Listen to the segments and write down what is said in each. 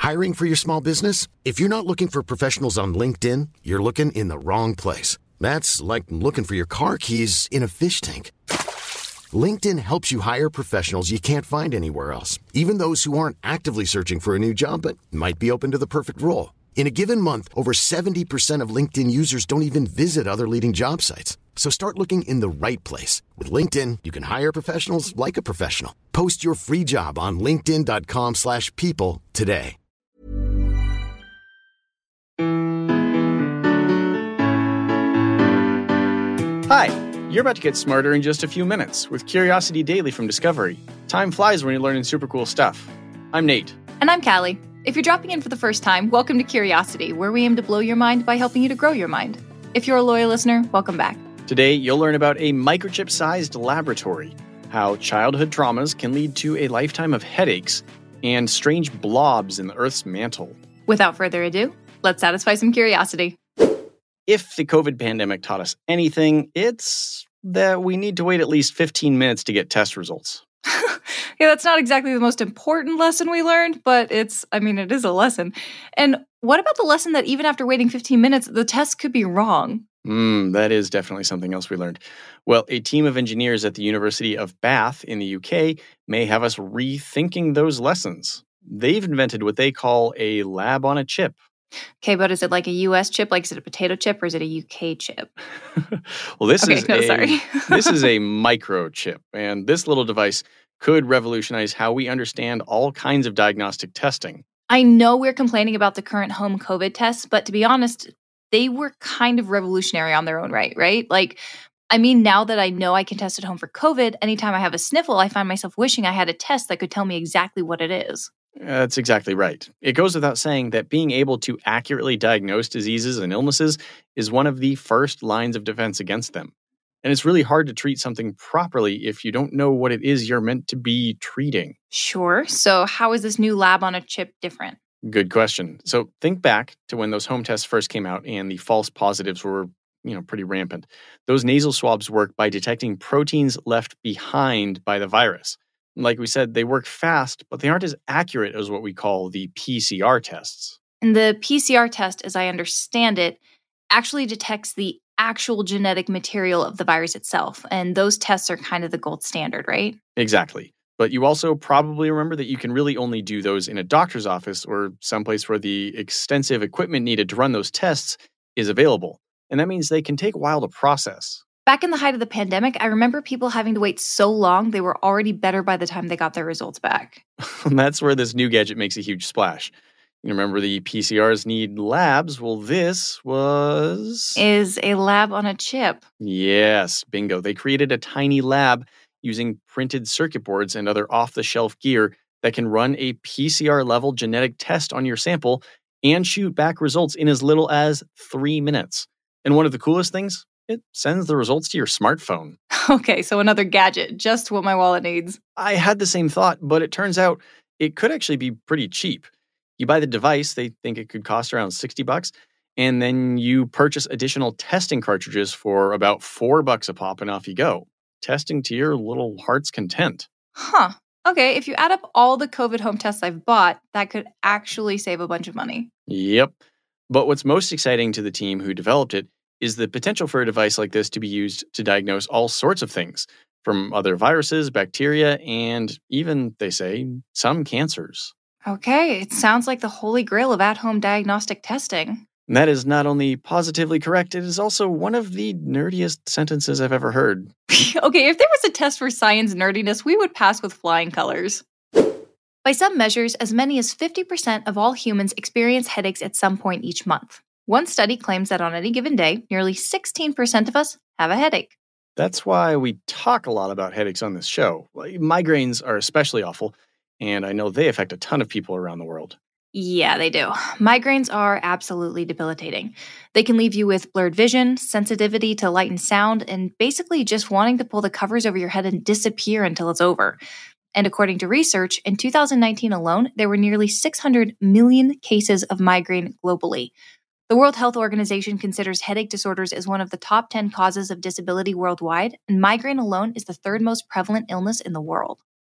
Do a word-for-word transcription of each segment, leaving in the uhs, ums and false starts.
Hiring for your small business? If you're not looking for professionals on LinkedIn, you're looking in the wrong place. That's like looking for your car keys in a fish tank. LinkedIn helps you hire professionals you can't find anywhere else, even those who aren't actively searching for a new job but might be open to the perfect role. In a given month, over seventy percent of LinkedIn users don't even visit other leading job sites. So start looking in the right place. With LinkedIn, you can hire professionals like a professional. Post your free job on linkedin.com slash people today. Hi, you're about to get smarter in just a few minutes with Curiosity Daily from Discovery. Time flies when you're learning super cool stuff. I'm Nate. And I'm Callie. If you're dropping in for the first time, welcome to Curiosity, where we aim to blow your mind by helping you to grow your mind. If you're a loyal listener, welcome back. Today, you'll learn about a microchip-sized laboratory, how childhood traumas can lead to a lifetime of headaches, and strange blobs in the Earth's mantle. Without further ado, let's satisfy some curiosity. If the COVID pandemic taught us anything, it's that we need to wait at least fifteen minutes to get test results. Yeah, that's not exactly the most important lesson we learned, but it's, I mean, it is a lesson. And what about the lesson that even after waiting fifteen minutes, the test could be wrong? Hmm, that is definitely something else we learned. Well, a team of engineers at the University of Bath in the U K may have us rethinking those lessons. They've invented what they call a lab on a chip. Okay, but is it like a U S chip? Like, is it a potato chip or is it a U K chip? Well, this okay, is no, a, sorry. this is a microchip, and this little device could revolutionize how we understand all kinds of diagnostic testing. I know we're complaining about the current home COVID tests, but to be honest, they were kind of revolutionary on their own right, right? Like, I mean, now that I know I can test at home for COVID, anytime I have a sniffle, I find myself wishing I had a test that could tell me exactly what it is. That's exactly right. It goes without saying that being able to accurately diagnose diseases and illnesses is one of the first lines of defense against them. And it's really hard to treat something properly if you don't know what it is you're meant to be treating. Sure. So how is this new lab on a chip different? Good question. So think back to when those home tests first came out and the false positives were, you know, pretty rampant. Those nasal swabs work by detecting proteins left behind by the virus. Like we said, they work fast, but they aren't as accurate as what we call the P C R tests. And the P C R test, as I understand it, actually detects the actual genetic material of the virus itself. And those tests are kind of the gold standard, right? Exactly. But you also probably remember that you can really only do those in a doctor's office or someplace where the extensive equipment needed to run those tests is available. And that means they can take a while to process. Back in the height of the pandemic, I remember people having to wait so long they were already better by the time they got their results back. And that's where this new gadget makes a huge splash. You remember the P C Rs need labs? Well, this was... Is a lab on a chip. Yes, bingo. They created a tiny lab using printed circuit boards and other off-the-shelf gear that can run a P C R-level genetic test on your sample and shoot back results in as little as three minutes. And one of the coolest things? It sends the results to your smartphone. Okay, so another gadget, just what my wallet needs. I had the same thought, but it turns out it could actually be pretty cheap. You buy the device, they think it could cost around sixty bucks, and then you purchase additional testing cartridges for about four bucks a pop, and off you go. Testing to your little heart's content. Huh. Okay, if you add up all the COVID home tests I've bought, that could actually save a bunch of money. Yep. But what's most exciting to the team who developed it is the potential for a device like this to be used to diagnose all sorts of things, from other viruses, bacteria, and even, they say, some cancers. Okay, it sounds like the holy grail of at-home diagnostic testing. And that is not only positively correct, it is also one of the nerdiest sentences I've ever heard. Okay, if there was a test for science nerdiness, we would pass with flying colors. By some measures, as many as fifty percent of all humans experience headaches at some point each month. One study claims that on any given day, nearly sixteen percent of us have a headache. That's why we talk a lot about headaches on this show. Migraines are especially awful, and I know they affect a ton of people around the world. Yeah, they do. Migraines are absolutely debilitating. They can leave you with blurred vision, sensitivity to light and sound, and basically just wanting to pull the covers over your head and disappear until it's over. And according to research, in two thousand nineteen alone, there were nearly six hundred million cases of migraine globally. The World Health Organization considers headache disorders as one of the top ten causes of disability worldwide, and migraine alone is the third most prevalent illness in the world.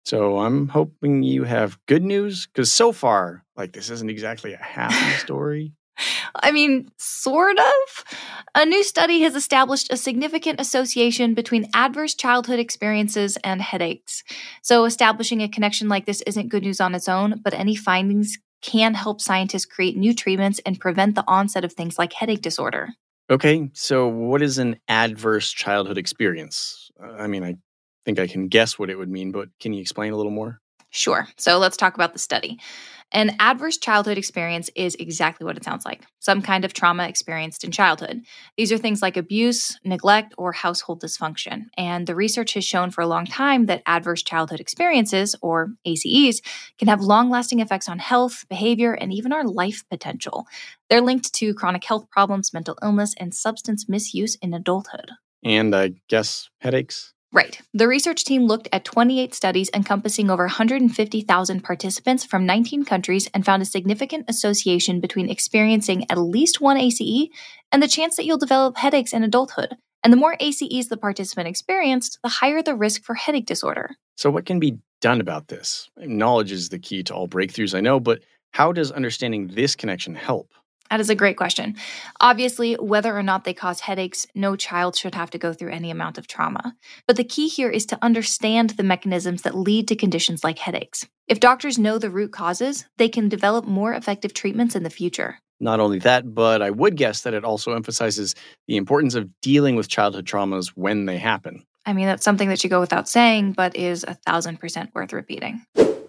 So I'm hoping you have good news, because so far, like, this isn't exactly a happy story. I mean, sort of. A new study has established a significant association between adverse childhood experiences and headaches. So establishing a connection like this isn't good news on its own, but any findings can help scientists create new treatments and prevent the onset of things like headache disorder. Okay, so what is an adverse childhood experience? Uh, I mean, I think I can guess what it would mean, but can you explain a little more? Sure. So let's talk about the study. An adverse childhood experience is exactly what it sounds like, some kind of trauma experienced in childhood. These are things like abuse, neglect, or household dysfunction. And the research has shown for a long time that adverse childhood experiences, or A C Es, can have long-lasting effects on health, behavior, and even our life potential. They're linked to chronic health problems, mental illness, and substance misuse in adulthood. And I guess headaches? Right. The research team looked at twenty-eight studies encompassing over one hundred fifty thousand participants from nineteen countries and found a significant association between experiencing at least one A C E and the chance that you'll develop headaches in adulthood. And the more A C Es the participant experienced, the higher the risk for headache disorder. So what can be done about this? Knowledge is the key to all breakthroughs, I know, but how does understanding this connection help? That is a great question. Obviously, whether or not they cause headaches, no child should have to go through any amount of trauma. But the key here is to understand the mechanisms that lead to conditions like headaches. If doctors know the root causes, they can develop more effective treatments in the future. Not only that, but I would guess that it also emphasizes the importance of dealing with childhood traumas when they happen. I mean, that's something that should go without saying, but is a thousand percent worth repeating.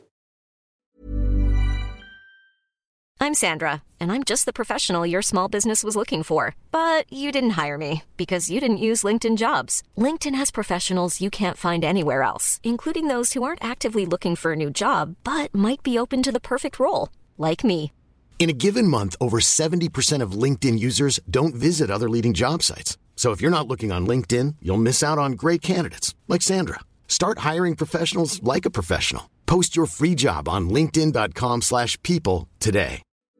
I'm Sandra, and I'm just the professional your small business was looking for. But you didn't hire me because you didn't use LinkedIn Jobs. LinkedIn has professionals you can't find anywhere else, including those who aren't actively looking for a new job, but might be open to the perfect role, like me. In a given month, over seventy percent of LinkedIn users don't visit other leading job sites. So if you're not looking on LinkedIn, you'll miss out on great candidates like Sandra. Start hiring professionals like a professional. Post your free job on linkedin.com slash people today.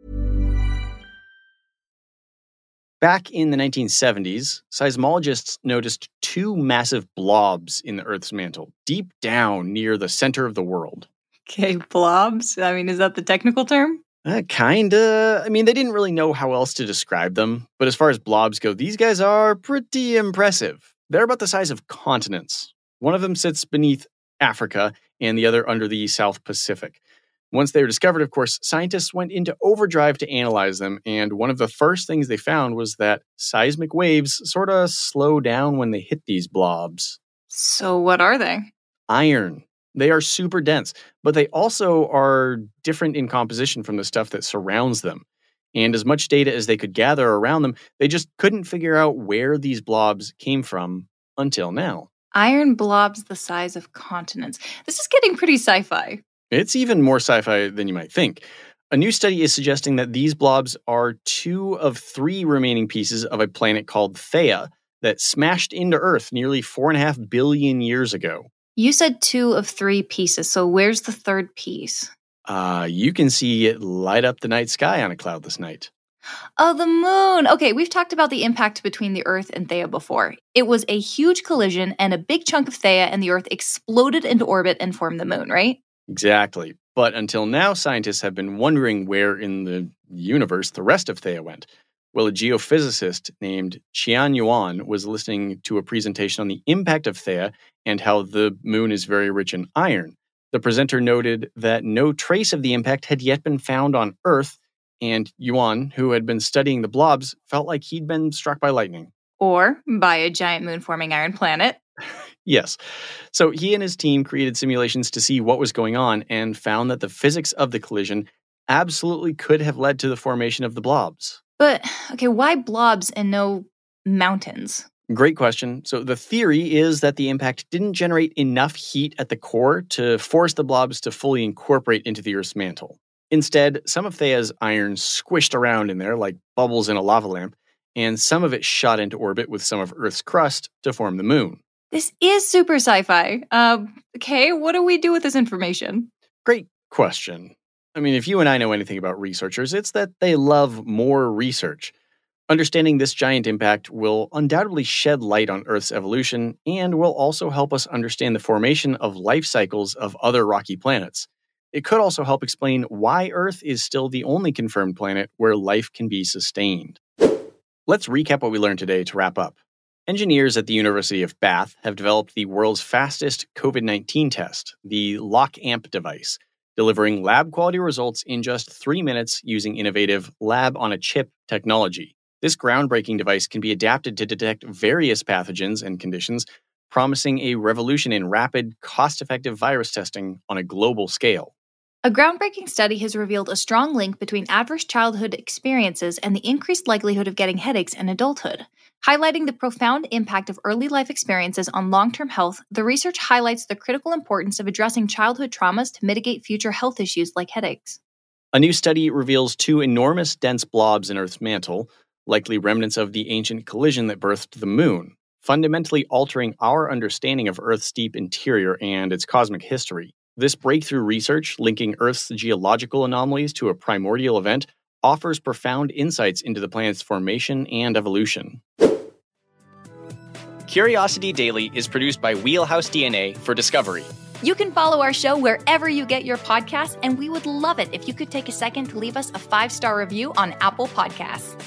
Back in the nineteen seventies, seismologists noticed two massive blobs in the Earth's mantle, deep down near the center of the world. Okay, blobs? I mean, is that the technical term? Uh, kinda. I mean, they didn't really know how else to describe them. But as far as blobs go, these guys are pretty impressive. They're about the size of continents. One of them sits beneath Africa and the other under the South Pacific. Once they were discovered, of course, scientists went into overdrive to analyze them, and one of the first things they found was that seismic waves sort of slow down when they hit these blobs. So what are they? Iron. They are super dense, but they also are different in composition from the stuff that surrounds them. And as much data as they could gather around them, they just couldn't figure out where these blobs came from until now. Iron blobs the size of continents. This is getting pretty sci-fi. It's even more sci-fi than you might think. A new study is suggesting that these blobs are two of three remaining pieces of a planet called Theia that smashed into Earth nearly four and a half billion years ago. You said two of three pieces, so where's the third piece? Uh, you can see it light up the night sky on a cloudless night. Oh, the moon. Okay, we've talked about the impact between the Earth and Theia before. It was a huge collision, and a big chunk of Theia and the Earth exploded into orbit and formed the moon, right? Exactly. But until now, scientists have been wondering where in the universe the rest of Theia went. Well, a geophysicist named Qian Yuan was listening to a presentation on the impact of Theia and how the moon is very rich in iron. The presenter noted that no trace of the impact had yet been found on Earth, and Yuan, who had been studying the blobs, felt like he'd been struck by lightning. Or by a giant moon-forming iron planet. Yes. So he and his team created simulations to see what was going on and found that the physics of the collision absolutely could have led to the formation of the blobs. But, okay, why blobs and no mountains? Great question. So the theory is that the impact didn't generate enough heat at the core to force the blobs to fully incorporate into the Earth's mantle. Instead, some of Theia's iron squished around in there like bubbles in a lava lamp, and some of it shot into orbit with some of Earth's crust to form the moon. This is super sci-fi. Uh, okay, what do we do with this information? Great question. I mean, if you and I know anything about researchers, it's that they love more research. Understanding this giant impact will undoubtedly shed light on Earth's evolution and will also help us understand the formation of life cycles of other rocky planets. It could also help explain why Earth is still the only confirmed planet where life can be sustained. Let's recap what we learned today to wrap up. Engineers at the University of Bath have developed the world's fastest COVID nineteen test, the LockAmp device, delivering lab-quality results in just three minutes using innovative lab-on-a-chip technology. This groundbreaking device can be adapted to detect various pathogens and conditions, promising a revolution in rapid, cost-effective virus testing on a global scale. A groundbreaking study has revealed a strong link between adverse childhood experiences and the increased likelihood of getting headaches in adulthood. Highlighting the profound impact of early life experiences on long-term health, the research highlights the critical importance of addressing childhood traumas to mitigate future health issues like headaches. A new study reveals two enormous dense blobs in Earth's mantle, likely remnants of the ancient collision that birthed the moon, fundamentally altering our understanding of Earth's deep interior and its cosmic history. This breakthrough research, linking Earth's geological anomalies to a primordial event, offers profound insights into the planet's formation and evolution. Curiosity Daily is produced by Wheelhouse D N A for Discovery. You can follow our show wherever you get your podcasts, and we would love it if you could take a second to leave us a five-star review on Apple Podcasts.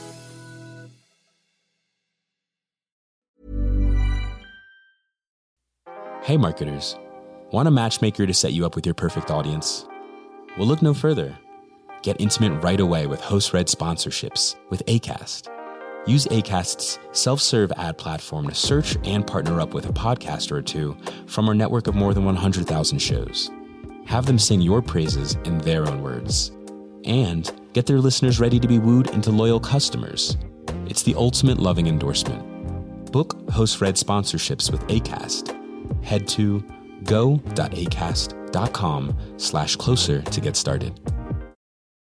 Hey marketers, want a matchmaker to set you up with your perfect audience? Well, look no further. Get intimate right away with host-read sponsorships with Acast. Use Acast's self-serve ad platform to search and partner up with a podcaster or two from our network of more than one hundred thousand shows. Have them sing your praises in their own words. And get their listeners ready to be wooed into loyal customers. It's the ultimate loving endorsement. Book host-read sponsorships with Acast. Head to go.acast.com slash closer to get started.